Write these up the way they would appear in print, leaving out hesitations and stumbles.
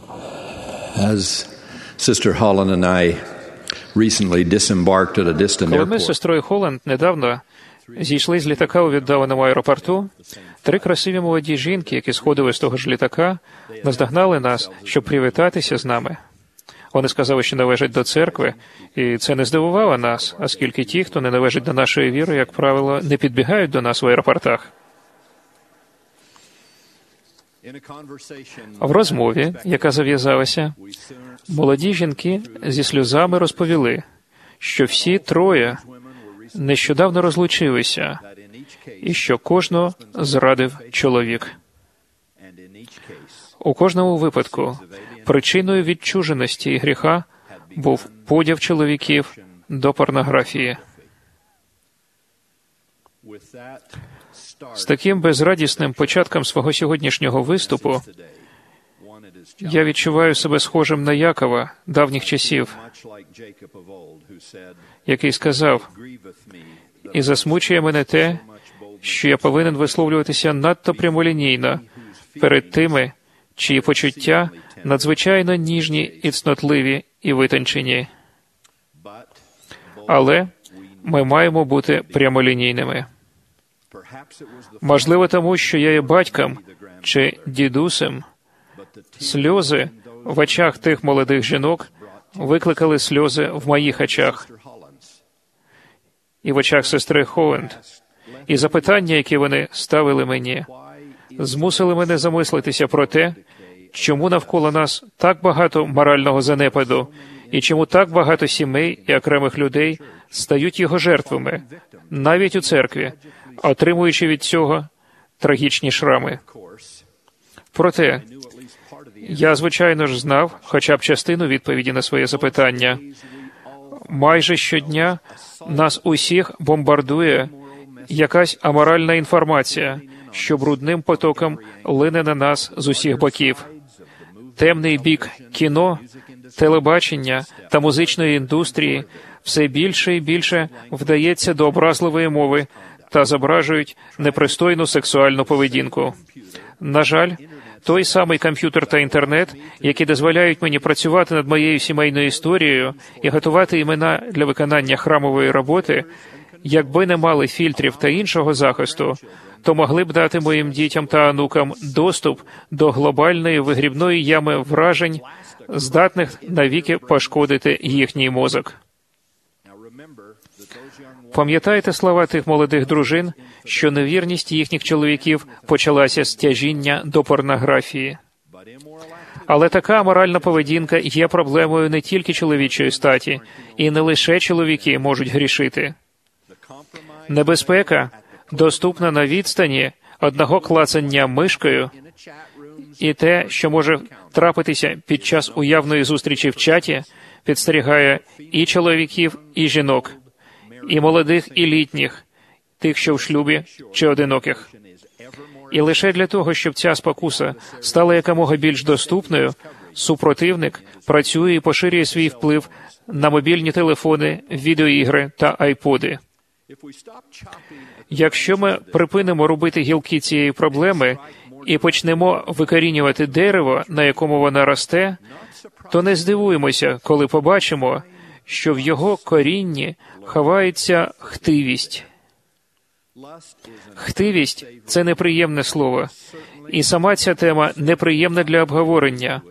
As Sister Holland and I recently disembarked at a distant Коли ми з airport, сестрою Холланд недавно зійшли з літака у віддаленому аеропорту, 3 красиві молоді жінки, які сходили з того ж літака, наздогнали нас, щоб привітатися з нами. Вони сказали, що належать до церкви, і це не здивувало нас, оскільки ті, хто не належить до нашої віри, як правило, не підбігають до нас в аеропортах. В розмові, яка зав'язалася, молоді жінки зі сльозами розповіли, що всі 3 нещодавно розлучилися, і що кожного зрадив чоловік. У кожному випадку причиною відчуженості і гріха був подяв чоловіків до порнографії. З таким безрадісним початком свого сьогоднішнього виступу я відчуваю себе схожим на Якова давніх часів, який сказав: «І засмучує мене те, що я повинен висловлюватися надто прямолінійно перед тими, чиї почуття надзвичайно ніжні і цнотливі і витончені. Але ми маємо бути прямолінійними. Можливо, тому, що я є батьком чи дідусем, сльози в очах тих молодих жінок викликали сльози в моїх очах і в очах сестри Холланд. І запитання, які вони ставили мені, змусили мене замислитися про те, чому навколо нас так багато морального занепаду, і чому так багато сімей і окремих людей стають його жертвами, навіть у церкві, отримуючи від цього трагічні шрами. Проте, я, звичайно ж, знав хоча б частину відповіді на своє запитання. Майже щодня нас усіх бомбардує якась аморальна інформація, що брудним потоком лине на нас з усіх боків. Темний бік кіно, телебачення та музичної індустрії все більше і більше вдається до образливої мови та зображують непристойну сексуальну поведінку. На жаль, той самий комп'ютер та інтернет, які дозволяють мені працювати над моєю сімейною історією і готувати імена для виконання храмової роботи, якби не мали фільтрів та іншого захисту, то могли б дати моїм дітям та онукам доступ до глобальної вигрібної ями вражень, здатних навіки пошкодити їхній мозок. Пам'ятайте слова тих молодих дружин, що невірність їхніх чоловіків почалася з тяжіння до порнографії. Але така моральна поведінка є проблемою не тільки чоловічої статі, і не лише чоловіки можуть грішити. Небезпека доступна на відстані одного клацання мишкою, і те, що може трапитися під час уявної зустрічі в чаті, підстерігає і чоловіків, і жінок, і молодих, і літніх, тих, що в шлюбі, чи одиноких. І лише для того, щоб ця спокуса стала якомога більш доступною, супротивник працює і поширює свій вплив на мобільні телефони, відеоігри та айподи. Якщо ми припинимо рубити гілки цієї проблеми і почнемо викорінювати дерево, на якому вона росте, то не здивуємося, коли побачимо, що в його корінні ховається хтивість. Хтивість – це неприємне слово, і сама ця тема неприємна для обговорення.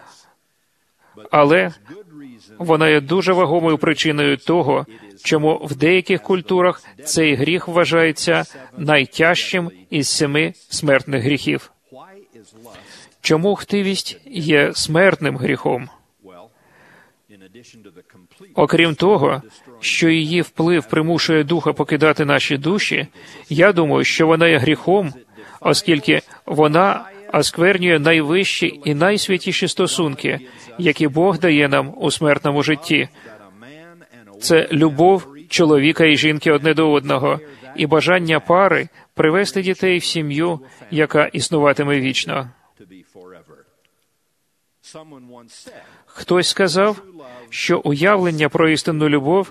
Але вона є дуже вагомою причиною того, чому в деяких культурах цей гріх вважається найтяжчим із 7 смертних гріхів. Чому хтивість є смертним гріхом? Окрім того, що її вплив примушує духа покидати наші душі, я думаю, що вона є гріхом, оскільки вона осквернює найвищі і найсвятіші стосунки, які Бог дає нам у смертному житті. Це любов чоловіка і жінки одне до одного, і бажання пари привести дітей в сім'ю, яка існуватиме вічно. Хтось сказав, що уявлення про істинну любов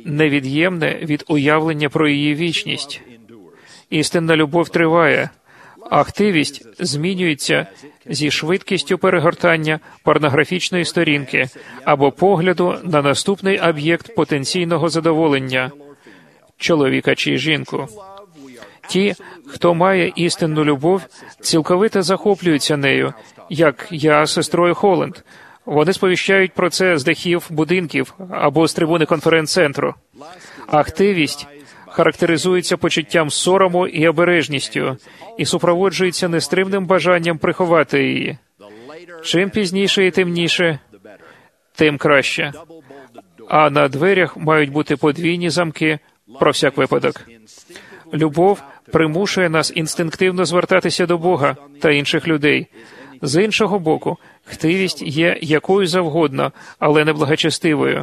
невід'ємне від уявлення про її вічність. Істинна любов триває, Активість змінюється зі швидкістю перегортання порнографічної сторінки або погляду на наступний об'єкт потенційного задоволення – чоловіка чи жінку. Ті, хто має істинну любов, цілковито захоплюються нею, як я з сестрою Холланд. Вони сповіщають про це з дахів будинків або з трибуни конференц-центру. Активість характеризується почуттям сорому і обережністю і супроводжується нестримним бажанням приховати її. Чим пізніше і темніше, тим краще. А на дверях мають бути подвійні замки про всяк випадок. Любов примушує нас інстинктивно звертатися до Бога та інших людей. З іншого боку, хтивість є якою завгодно, але не благочестивою.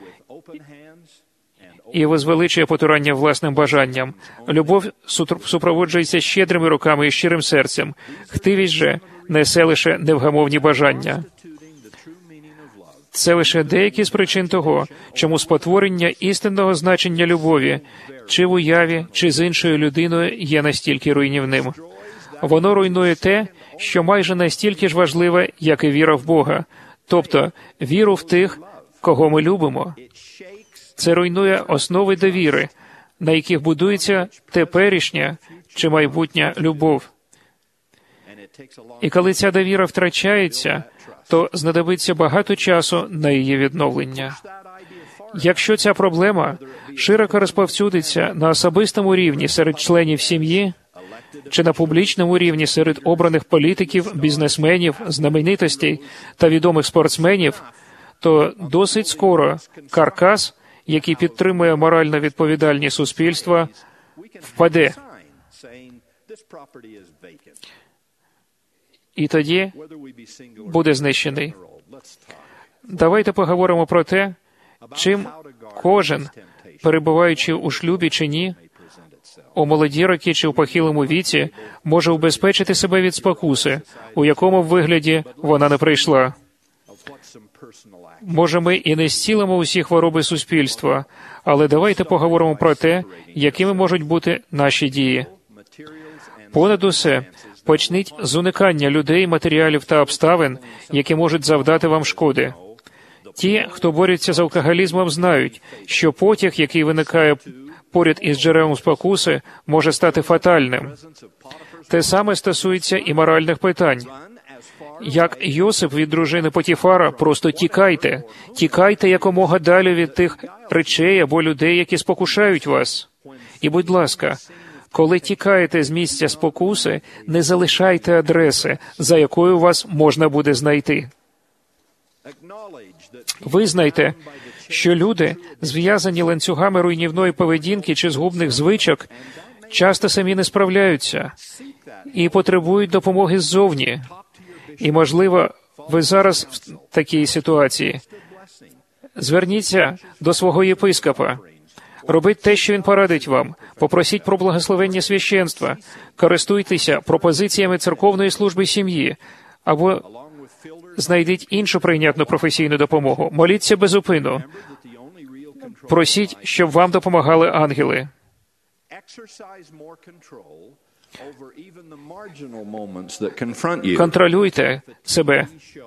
І возвеличує потурання власним бажанням. Любов супроводжується щедрими руками і щирим серцем. Хтивість же несе лише невгамовні бажання. Це лише деякі з причин того, чому спотворення істинного значення любові, чи в уяві, чи з іншою людиною, є настільки руйнівним. Воно руйнує те, що майже настільки ж важливе, як і віра в Бога, тобто віру в тих, кого ми любимо. Це руйнує основи довіри, на яких будується теперішня чи майбутня любов. І коли ця довіра втрачається, то знадобиться багато часу на її відновлення. Якщо ця проблема широко розповсюдиться на особистому рівні серед членів сім'ї, чи на публічному рівні серед обраних політиків, бізнесменів, знаменитостей та відомих спортсменів, то досить скоро каркас, який підтримує морально відповідальні суспільства, впаде. І тоді буде знищений. Давайте поговоримо про те, чим кожен, перебуваючи у шлюбі чи ні, у молоді роки чи у похилому віці, може убезпечити себе від спокуси, у якому вигляді вона не прийшла. Може, ми і не зцілимо усі хвороби суспільства, але давайте поговоримо про те, якими можуть бути наші дії. Понад усе, почніть з уникання людей, матеріалів та обставин, які можуть завдати вам шкоди. Ті, хто борються з алкоголізмом, знають, що потяг, який виникає поряд із джерелом спокуси, може стати фатальним. Те саме стосується і моральних питань. Як Йосип від дружини Потіфара, просто тікайте. Тікайте якомога далі від тих речей або людей, які спокушають вас. І, будь ласка, коли тікаєте з місця спокуси, не залишайте адреси, за якою вас можна буде знайти. Визнайте, що люди, зв'язані ланцюгами руйнівної поведінки чи згубних звичок, часто самі не справляються і потребують допомоги ззовні. І, можливо, ви зараз в такій ситуації. Зверніться до свого єпископа. Робіть те, що він порадить вам. Попросіть про благословення священства. Користуйтеся пропозиціями церковної служби сім'ї. Або знайдіть іншу прийнятну професійну допомогу. Моліться без-упину. Просіть, щоб вам допомагали ангели. Контролюйте себе.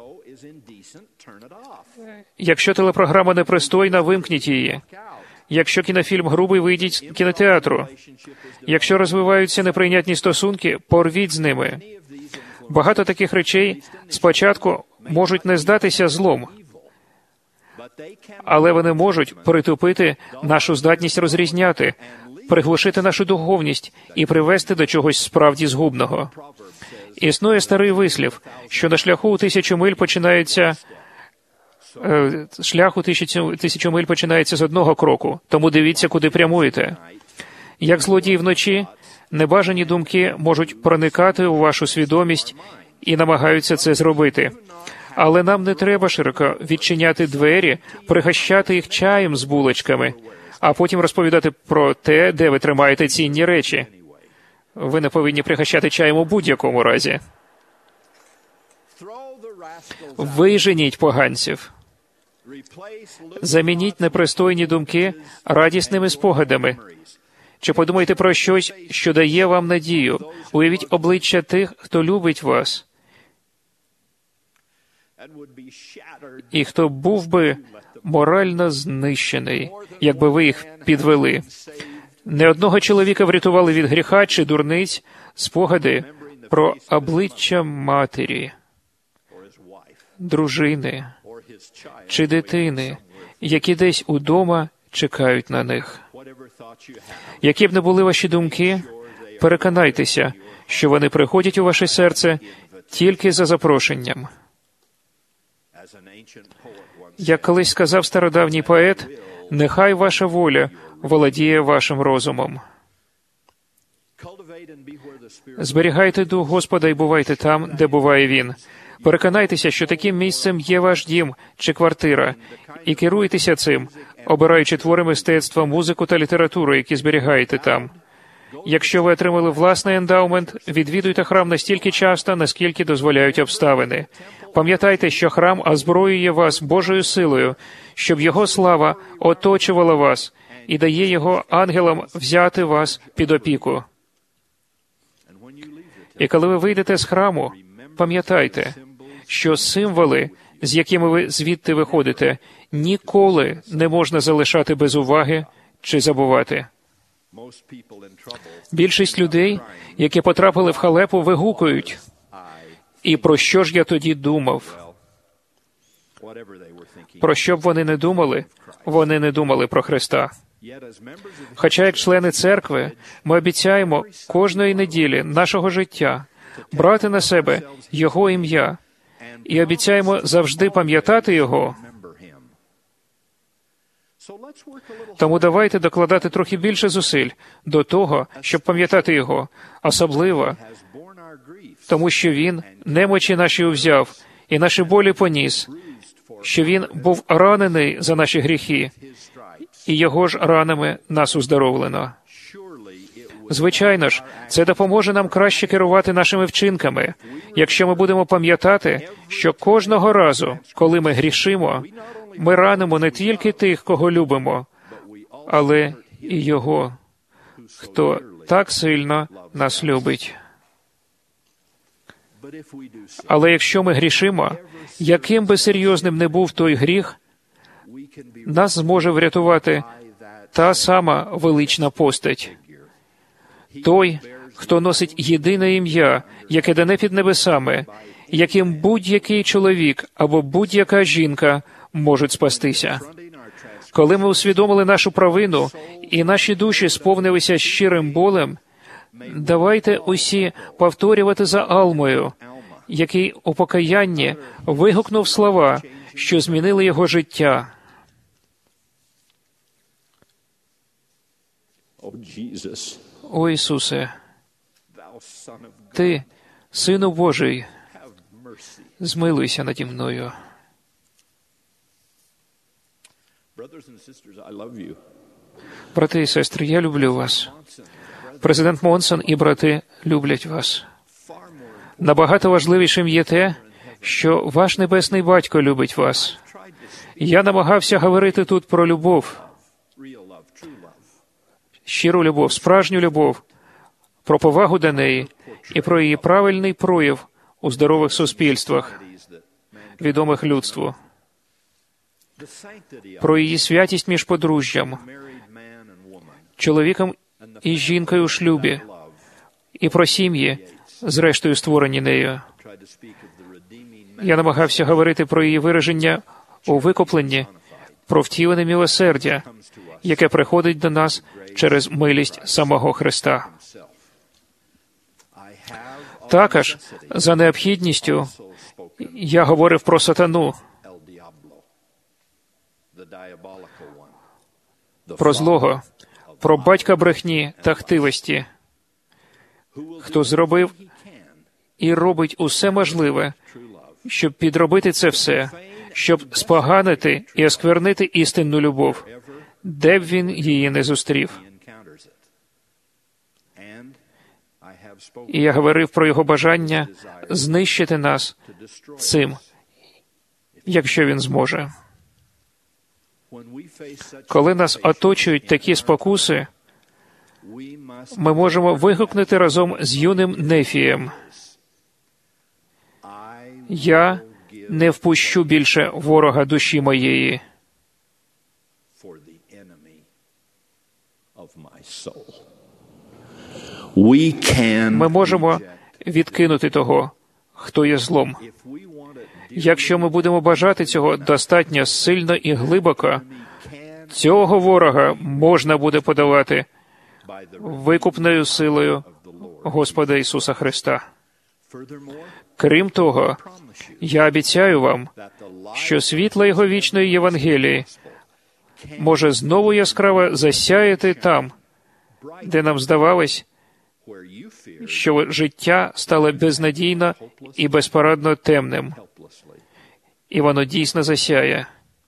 Якщо телепрограма непристойна, вимкніть її. Якщо кінофільм грубий, вийдіть з кінотеатру. Якщо розвиваються неприйнятні стосунки, порвіть з ними. Багато таких речей спочатку можуть не здатися злом, але вони можуть притупити нашу здатність розрізняти, приглушити нашу духовність і привести до чогось справді згубного. Існує старий вислів, що на шляху у 1000 миль починається тисячу миль починається з одного кроку, тому дивіться, куди прямуєте. Як злодії вночі, небажані думки можуть проникати у вашу свідомість і намагаються це зробити. Але нам не треба широко відчиняти двері, пригощати їх чаєм з булочками, а потім розповідати про те, де ви тримаєте цінні речі. Ви не повинні пригощати чаєм у будь-якому разі. Виженіть поганців. Замініть непристойні думки радісними спогадами. Чи подумайте про щось, що дає вам надію. Уявіть обличчя тих, хто любить вас, і хто був би морально знищений, якби ви їх підвели. Не одного чоловіка врятували від гріха чи дурниць спогади про обличчя матері, дружини чи дитини, які десь удома чекають на них. Які б не були ваші думки, переконайтеся, що вони приходять у ваше серце тільки за запрошенням. Як колись сказав стародавній поет, «Нехай ваша воля володіє вашим розумом». Зберігайте дух Господа і бувайте там, де буває Він. Переконайтеся, що таким місцем є ваш дім чи квартира, і керуйтеся цим, обираючи твори мистецтва, музику та літературу, які зберігаєте там. Якщо ви отримали власний ендаумент, відвідуйте храм настільки часто, наскільки дозволяють обставини. Пам'ятайте, що храм озброює вас Божою силою, щоб Його слава оточувала вас і дає Його ангелам взяти вас під опіку. І коли ви вийдете з храму, пам'ятайте, що символи, з якими ви звідти виходите, ніколи не можна залишати без уваги чи забувати. Більшість людей, які потрапили в халепу, вигукують: «І про що ж я тоді думав?» Про що б вони не думали про Христа. Хоча як члени церкви ми обіцяємо кожної неділі нашого життя брати на себе Його ім'я і обіцяємо завжди пам'ятати Його, тому давайте докладати трохи більше зусиль до того, щоб пам'ятати Його, особливо тому, що Він немочі наші узяв і наші болі поніс, що Він був ранений за наші гріхи, і Його ж ранами нас уздоровлено. Звичайно ж, це допоможе нам краще керувати нашими вчинками, якщо ми будемо пам'ятати, що кожного разу, коли ми грішимо, ми ранимо не тільки тих, кого любимо, але і Його, хто так сильно нас любить. Але якщо ми грішимо, яким би серйозним не був той гріх, нас зможе врятувати та сама велична постать. Той, хто носить єдине ім'я, яке дане під небесами, яким будь-який чоловік або будь-яка жінка можуть спастися. Коли ми усвідомили нашу провину і наші душі сповнилися щирим болем, давайте усі повторювати за Алмою, який у покаянні вигукнув слова, що змінили його життя. О Ісусе, Ти, Сину Божий, змилуйся наді мною. Брати і сестри, я люблю вас. Президент Монсон і брати люблять вас. Набагато важливішим є те, що ваш Небесний Батько любить вас. Я намагався говорити тут про любов, щиру любов, справжню любов, про повагу до неї і про її правильний прояв у здорових суспільствах, відомих людству, про її святість між подружжям, чоловіком і жінкою у шлюбі, і про сім'ї, зрештою створені нею. Я намагався говорити про її вираження у викупленні, про втілене милосердя, яке приходить до нас через милість самого Христа. Також, за необхідністю, я говорив про сатану, про злого, про батька брехні та хтивості, хто зробив і робить усе можливе, щоб підробити це все, щоб споганити і осквернити істинну любов, де б він її не зустрів. І я говорив про його бажання знищити нас цим, якщо він зможе. Коли нас оточують такі спокуси, ми можемо вигукнути разом з юним Нефієм: «Я не впущу більше ворога душі моєї». Ми можемо відкинути того, хто є злом. Якщо ми будемо бажати цього достатньо сильно і глибоко, цього ворога можна буде подолати викупною силою Господа Ісуса Христа. Крім того, я обіцяю вам, що світло Його вічної Євангелії може знову яскраво засяяти там, де нам здавалось, що життя стало безнадійно і безпорадно темним. І воно дійсно засяє.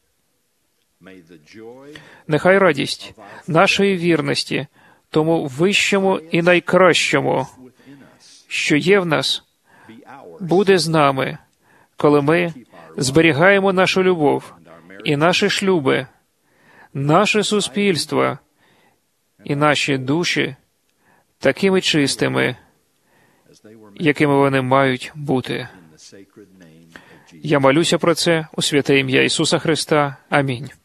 Нехай радість нашої вірності тому вищому і найкращому, що є в нас, буде з нами, коли ми зберігаємо нашу любов і наші шлюби, наше суспільство і наші душі такими чистими, якими вони мають бути. Я молюся про це у святе ім'я Ісуса Христа. Амінь.